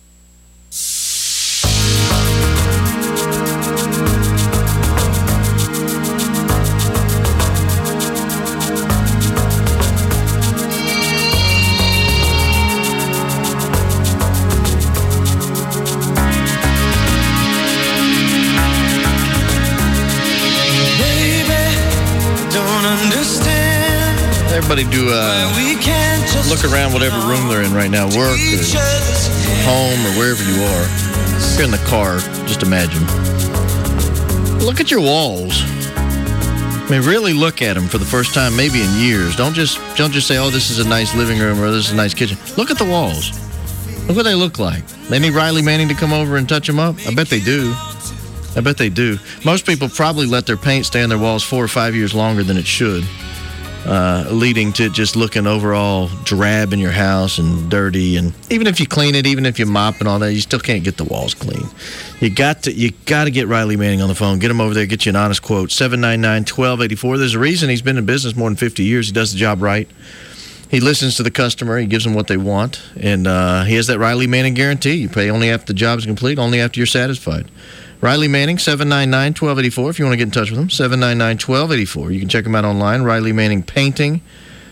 Everybody do look around whatever room they're in right now, work or home or wherever you are. If you're in the car, just imagine. Look at your walls. I mean, really look at them for the first time, maybe in years. Don't just say, "Oh, this is a nice living room" or "This is a nice kitchen." Look at the walls. Look what they look like. They need Riley Manning to come over and touch them up. I bet they do. I bet they do. Most people probably let their paint stay on their walls 4 or 5 years longer than it should. Leading to just looking overall drab in your house and dirty. And even if you clean it, even if you mop and all that, you still can't get the walls clean. You got to get Riley Manning on the phone. Get him over there. Get you an honest quote. 799-1284. There's a reason he's been in business more than 50 years. He does the job right. He listens to the customer. He gives them what they want. And he has that Riley Manning guarantee. You pay only after the job is complete, only after you're satisfied. Riley Manning, 799-1284, if you want to get in touch with him, 799-1284. You can check him out online, RileyManningPainting.com,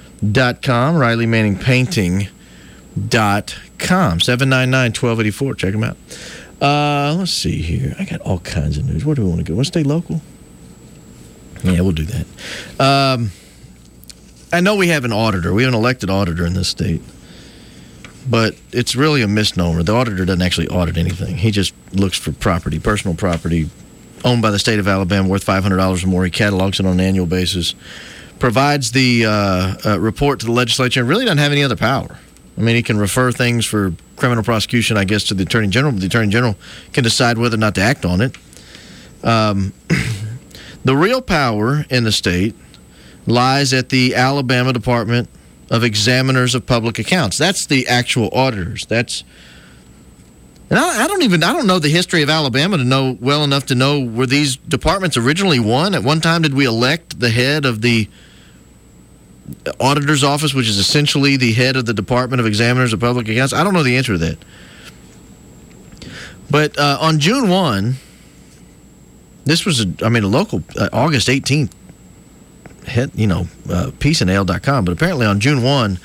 RileyManningPainting.com, 799-1284. Check him out. Let's see here. I got all kinds of news. Where do we want to go? Want to stay local? Yeah, we'll do that. I know we have an auditor. We have an elected auditor in this state. But it's really a misnomer. The auditor doesn't actually audit anything. He just looks for property, personal property, owned by the state of Alabama, worth $500 or more. He catalogs it on an annual basis, provides the report to the legislature, and really doesn't have any other power. I mean, he can refer things for criminal prosecution, I guess, to the Attorney General, but the Attorney General can decide whether or not to act on it. The real power in the state lies at the Alabama Department of Examiners of Public Accounts. That's the actual auditors. And I don't know the history of Alabama to know well enough to know where these departments originally won. At one time, did we elect the head of the auditor's office, which is essentially the head of the Department of Examiners of Public Accounts? I don't know the answer to that. But on June 1, this was a local August 18th. Peaceandale.com. But apparently on June 1,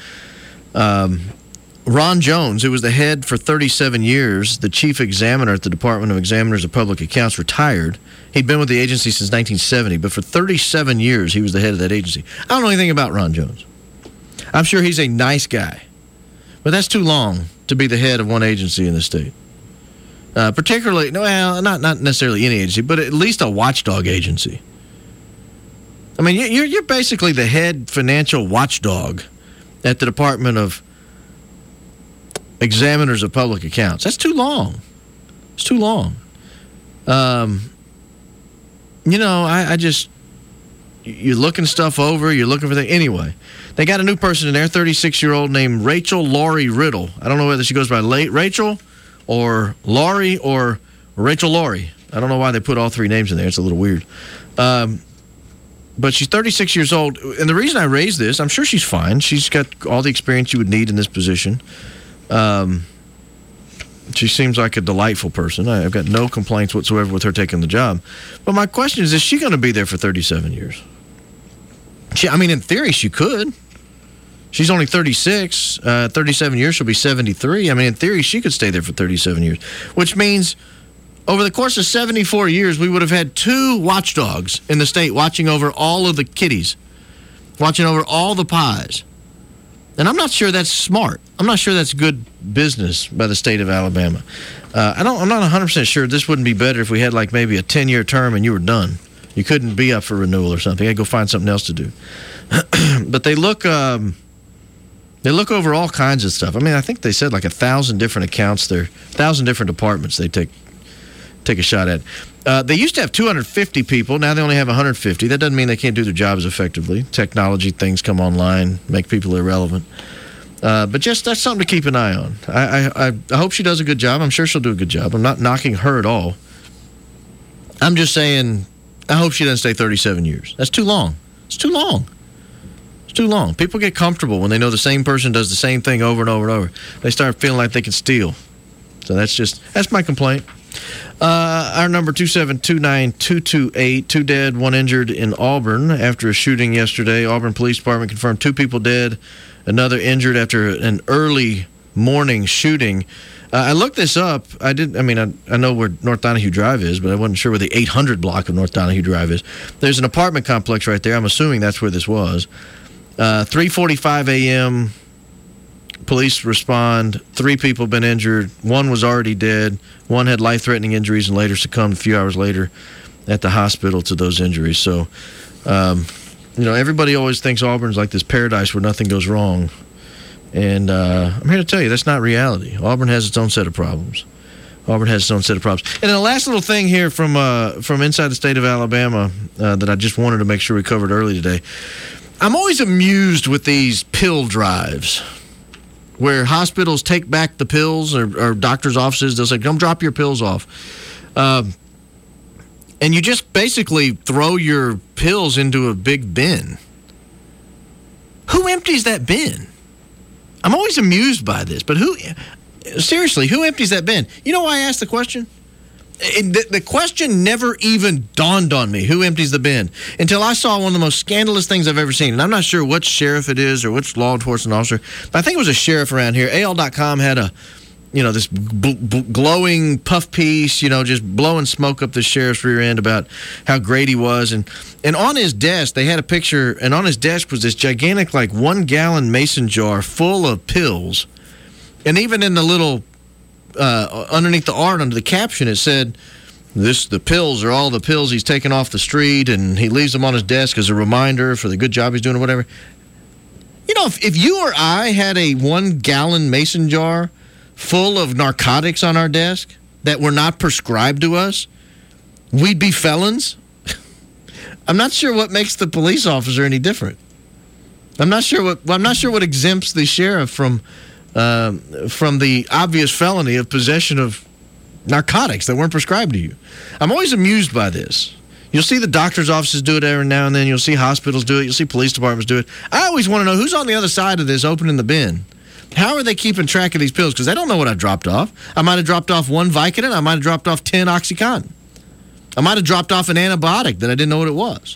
Ron Jones, who was the head for 37 years, the chief examiner at the Department of Examiners of Public Accounts, retired. He'd been with the agency since 1970, but for 37 years he was the head of that agency. I don't know anything about Ron Jones. I'm sure he's a nice guy, but that's too long to be the head of one agency in the state. Particularly, not necessarily any agency, but at least a watchdog agency. I mean, you're basically the head financial watchdog at the Department of Examiners of Public Accounts. That's too long. It's too long. You're looking stuff over. You're looking for things. Anyway, they got a new person in there, 36-year-old named Rachel Laurie Riddle. I don't know whether she goes by Rachel or Laurie or Rachel Laurie. I don't know why they put all three names in there. It's a little weird. But she's 36 years old, and the reason I raised this, I'm sure she's fine. She's got all the experience you would need in this position. She seems like a delightful person. I've got no complaints whatsoever with her taking the job. But my question is she going to be there for 37 years? In theory, she could. She's only 36. 37 years, she'll be 73. In theory, she could stay there for 37 years, which means over the course of 74 years, we would have had 2 watchdogs in the state watching over all of the kitties, watching over all the pies. And I'm not sure that's smart. I'm not sure that's good business by the state of Alabama. I'm not 100% sure this wouldn't be better if we had like maybe a 10-year term and you were done. You couldn't be up for renewal or something. You had to go find something else to do. But they look over all kinds of stuff. I think they said like 1,000 different accounts there, 1,000 different departments they take a shot at. They used to have 250 people. Now they only have 150. That doesn't mean they can't do their jobs effectively. Technology things come online, make people irrelevant. But just that's something to keep an eye on. I hope she does a good job. I'm sure she'll do a good job. I'm not knocking her at all. I'm just saying I hope she doesn't stay 37 years. That's too long. It's too long. It's too long. People get comfortable when they know the same person does the same thing over and over and over. They start feeling like they can steal. So that's my complaint. Our number 2729228, 2 dead, 1 injured in Auburn after a shooting yesterday. Auburn Police Department confirmed 2 people dead, another injured after an early morning shooting. I looked this up. I know where North Donahue Drive is, but I wasn't sure where the 800 block of North Donahue Drive is. There's an apartment complex right there. I'm assuming that's where this was. 3:45 a.m., police respond. 3 people been injured. 1 was already dead. 1 had life-threatening injuries and later succumbed a few hours later at the hospital to those injuries. So, everybody always thinks Auburn's like this paradise where nothing goes wrong. And I'm here to tell you that's not reality. Auburn has its own set of problems. And then the last little thing here from inside the state of Alabama that I just wanted to make sure we covered early today. I'm always amused with these pill drives where hospitals take back the pills or doctors' offices. They'll say, come drop your pills off. And you just basically throw your pills into a big bin. Who empties that bin? I'm always amused by this, but who empties that bin? You know why I asked the question? The question never even dawned on me, who empties the bin, until I saw one of the most scandalous things I've ever seen. And I'm not sure which sheriff it is or which law enforcement officer, but I think it was a sheriff around here. AL.com had this glowing puff piece, just blowing smoke up the sheriff's rear end about how great he was. And on his desk, they had a picture, and on his desk was this gigantic, 1-gallon mason jar full of pills. And even in the little, underneath the art, under the caption, it said, the pills are all the pills he's taken off the street, and he leaves them on his desk as a reminder for the good job he's doing or whatever. If you or I had a 1-gallon mason jar full of narcotics on our desk that were not prescribed to us, we'd be felons. I'm not sure what makes the police officer any different. I'm not sure what exempts the sheriff from the obvious felony of possession of narcotics that weren't prescribed to you. I'm always amused by this. You'll see the doctor's offices do it every now and then. You'll see hospitals do it. You'll see police departments do it. I always want to know who's on the other side of this opening the bin. How are they keeping track of these pills? Because they don't know what I dropped off. I might have dropped off 1 Vicodin. I might have dropped off 10 OxyContin. I might have dropped off an antibiotic that I didn't know what it was.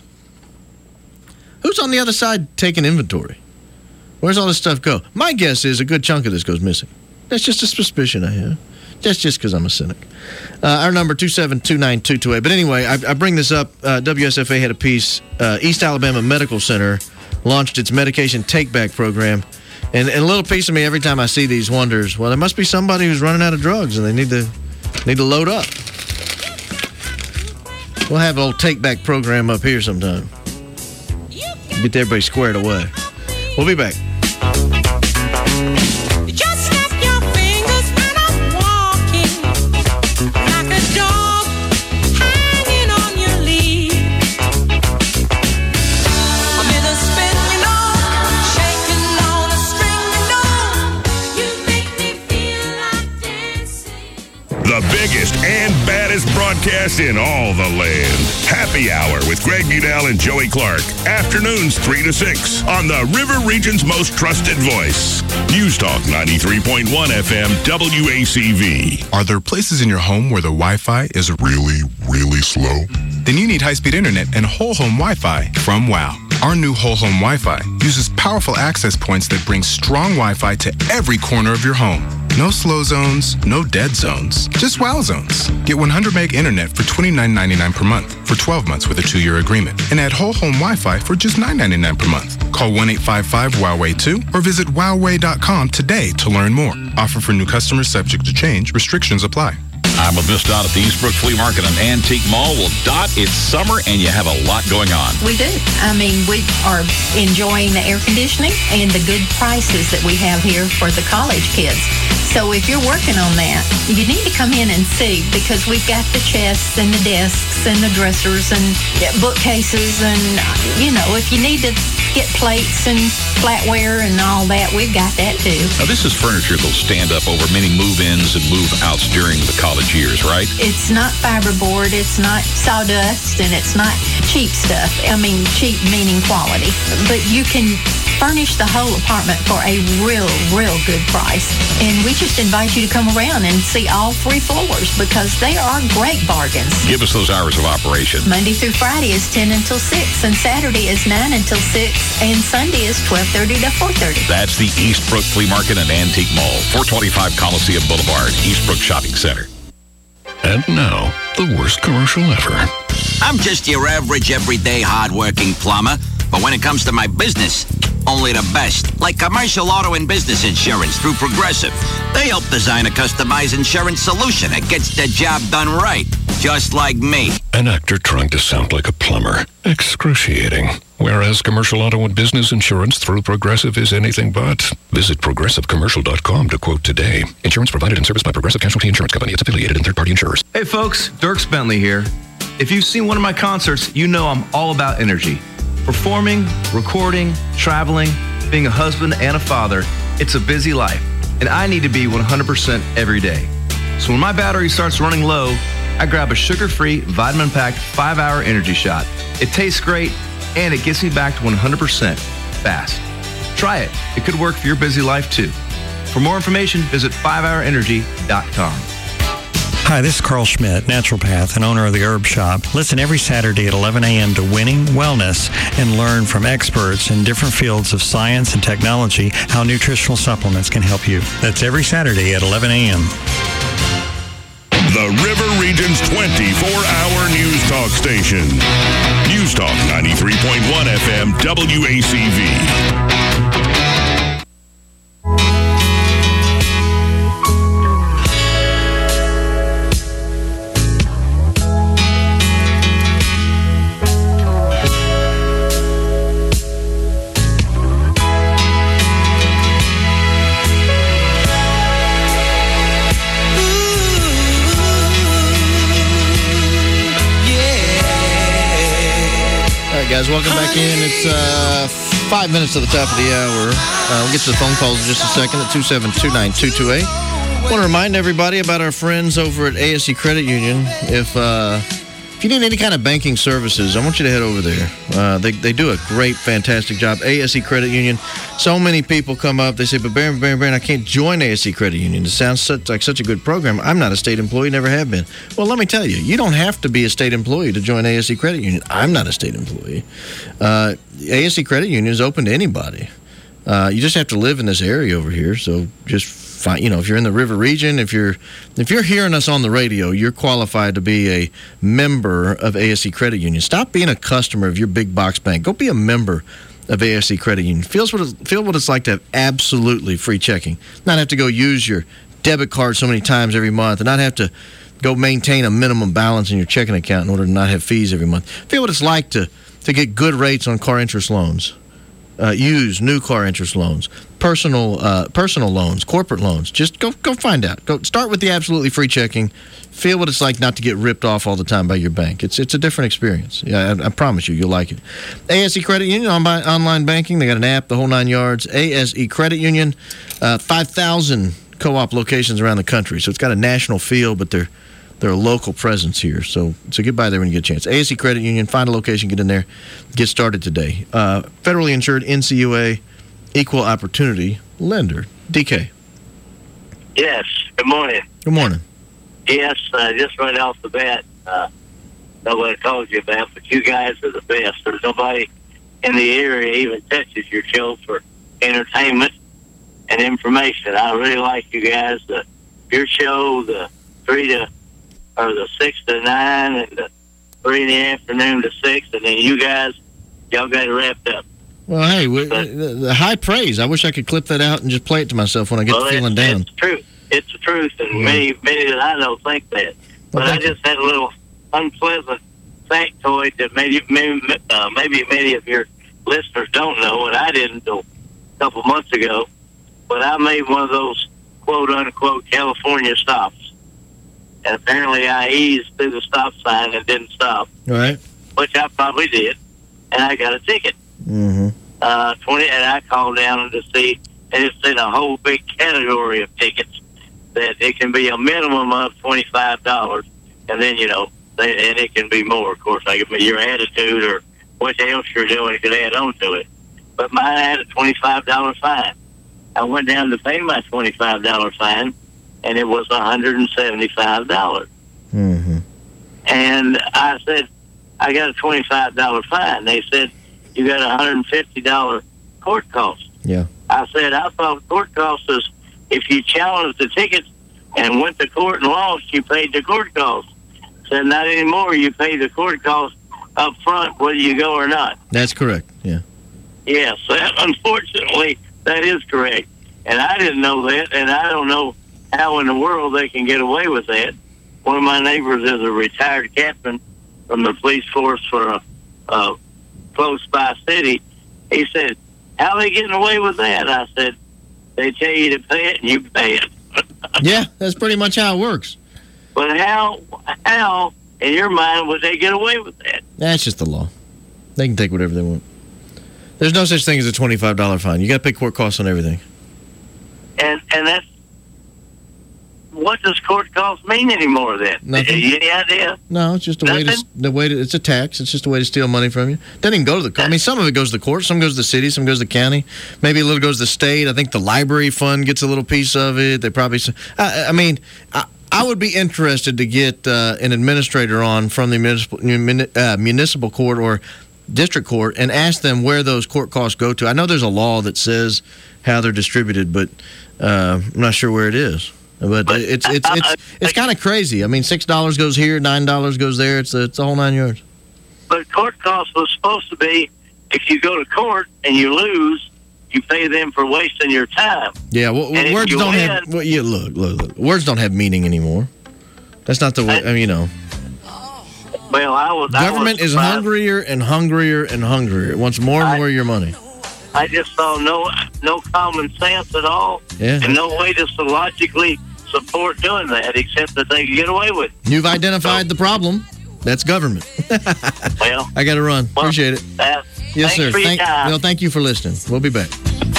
Who's on the other side taking inventory? Where's all this stuff go? My guess is a good chunk of this goes missing. That's just a suspicion I have. That's just because I'm a cynic. Our number, 2729228. But anyway, I bring this up. WSFA had a piece. East Alabama Medical Center launched its medication take-back program. And a little piece of me every time I see these wonders, well, there must be somebody who's running out of drugs and they need to load up. We'll have an old take-back program up here sometime. Get everybody squared away. We'll be back. The biggest and baddest broadcast in all the land. Happy Hour with Greg Budell and Joey Clark. Afternoons 3 to 6 on the River Region's most trusted voice. News Talk 93.1 FM WACV. Are there places in your home where the Wi-Fi is really, really slow? Then you need high-speed internet and whole home Wi-Fi from WOW. Our new whole home Wi-Fi uses powerful access points that bring strong Wi-Fi to every corner of your home. No slow zones, no dead zones, just WOW zones. Get 100 meg internet for $29.99 per month for 12 months with a 2-year agreement. And add whole home Wi-Fi for just $9.99 per month. Call 1-855-WOWWAY2 or visit wowway.com today to learn more. Offer for new customers subject to change. Restrictions apply. I'm with Miss Dot at the Eastbrook Flea Market and Antique Mall. Well, Dot, it's summer and you have a lot going on. We do. I mean, we are enjoying the air conditioning and the good prices that we have here for the college kids. So if you're working on that, you need to come in and see, because we've got the chests and the desks and the dressers and bookcases and, you know, if you need to get plates and flatware and all that, we've got that too. Now, this is furniture that'll stand up over many move-ins and move-outs during the college years, right? It's not fiberboard, it's not sawdust, and it's not cheap stuff. I mean, cheap meaning quality. But you can furnish the whole apartment for a real good price. And we just invite you to come around and see all 3 floors, because they are great bargains. Give us those hours of operation. Monday through Friday is 10 until 6, and Saturday is 9 until 6, and Sunday is 12:30 to 4:30. That's the Eastbrook Flea Market and Antique Mall, 425 Coliseum Boulevard, Eastbrook Shopping Center. And now, the worst commercial ever. I'm just your average, everyday, hard-working plumber. But when it comes to my business, only the best. Like commercial auto and business insurance through Progressive. They help design a customized insurance solution that gets the job done right. Just like me. An actor trying to sound like a plumber. Excruciating. Whereas commercial auto and business insurance through Progressive is anything but. Visit ProgressiveCommercial.com to quote today. Insurance provided and serviced by Progressive Casualty Insurance Company. It's affiliated in third-party insurers. Hey folks, Dirk Bentley here. If you've seen one of my concerts, you know I'm all about energy. Performing, recording, traveling, being a husband and a father, it's a busy life, and I need to be 100% every day. So when my battery starts running low, I grab a sugar-free, vitamin-packed 5-hour energy shot. It tastes great, and it gets me back to 100% fast. Try it. It could work for your busy life, too. For more information, visit 5hourenergy.com. Hi, this is Carl Schmidt, naturopath and owner of the Herb Shop. Listen every Saturday at 11 a.m. to Winning Wellness and learn from experts in different fields of science and technology how nutritional supplements can help you. That's every Saturday at 11 a.m. The River Region's 24-hour news talk station. News Talk 93.1 FM WACV. Guys, welcome back in. It's 5 minutes to the top of the hour. We'll get to the phone calls in just a second at 2729228. I want to remind everybody about our friends over at ASE Credit Union. If you need any kind of banking services, I want you to head over there. They do a great, fantastic job. ASE Credit Union. So many people come up, they say, but Baron, I can't join ASE Credit Union. It sounds like such a good program. I'm not a state employee, never have been. Well, let me tell you, you don't have to be a state employee to join ASE Credit Union. I'm not a state employee. ASE Credit Union is open to anybody. You just have to live in this area over here, so just find, if you're in the River Region, if you're hearing us on the radio, you're qualified to be a member of ASE Credit Union. Stop being a customer of your big box bank. Go be a member of ASE Credit Union. Feel what it's like to have absolutely free checking. Not have to go use your debit card so many times every month, and not have to go maintain a minimum balance in your checking account in order to not have fees every month. Feel what it's like to get good rates on car interest loans. Use new car interest loans, personal loans, corporate loans. Just go find out. Go start with the absolutely free checking. Feel what it's like not to get ripped off all the time by your bank. It's a different experience. Yeah, I promise you'll like it. ASE Credit Union, online banking. They got an app, the whole 9 yards. ASE Credit Union, 5,000 co-op locations around the country. So it's got a national feel, but they're They're a local presence here, so get by there when you get a chance. ASC Credit Union, find a location, get in there, get started today. Federally insured, NCUA, equal opportunity lender. DK. Yes. Good morning. Good morning. Yes, just right off the bat, nobody told you about, but you guys are the best. There's nobody in the area even touches your show for entertainment and information. I really like you guys. Your show, the 6 to 9, and the 3 in the afternoon to 6, and then you guys, y'all got it wrapped up. Well, hey, the high praise. I wish I could clip that out and just play it to myself when I get feeling down. It's true. It's the truth, and many that I know think that. But I just had a little unpleasant factoid that maybe many of your listeners don't know, and I didn't until a couple months ago. But I made one of those quote-unquote California stops. And apparently I eased through the stop sign and didn't stop. Right. Which I probably did. And I got a ticket. Mm-hmm. And I called down to see, and it's in a whole big category of tickets that it can be a minimum of $25. And then, and it can be more, of course. Like your attitude or what else you're doing could add on to it. But mine had a $25 fine. I went down to pay my $25 fine, and it was $175. Mm-hmm. And I said, I got a $25 fine. They said, you got a $150 court cost. Yeah. I said, I thought court cost is if you challenged the tickets and went to court and lost, you paid the court cost. Said, not anymore. You pay the court cost up front whether you go or not. That's correct, yeah. Yes, unfortunately, that is correct. And I didn't know that, and I don't know how in the world they can get away with that. One of my neighbors is a retired captain from the police force for a close by city. He said, how are they getting away with that? I said, they tell you to pay it and you pay it. Yeah, that's pretty much how it works. But how, in your mind, would they get away with that? That's just the law. They can take whatever they want. There's no such thing as a $25 fine. You got to pay court costs on everything. And that's, what does court costs mean anymore then? Nothing. Any idea? No, it's just a way to, it's a tax. It's just a way to steal money from you. Doesn't even go to the court. I mean, some of it goes to the court, some goes to the city, some goes to the county. Maybe a little goes to the state. I think the library fund gets a little piece of it. They probably, I would be interested to get an administrator on from the municipal court or district court and ask them where those court costs go to. I know there's a law that says how they're distributed, but I'm not sure where it is. But it's kind of crazy. I mean, $6 goes here, $9 goes there. It's a whole 9 yards. But court costs was supposed to be, if you go to court and you lose, you pay them for wasting your time. Yeah, well, words don't have. Well, yeah, look. Words don't have meaning anymore. That's not the way. I mean, Well, government is hungrier and hungrier and hungrier. It wants more and more of your money. I just saw no common sense at all, and no way to logically support doing that, except that they can get away with it. You've identified the problem. That's government. Well, I got to run. Appreciate it. Yes, sir. Thank you for your time. Thank you for listening. We'll be back.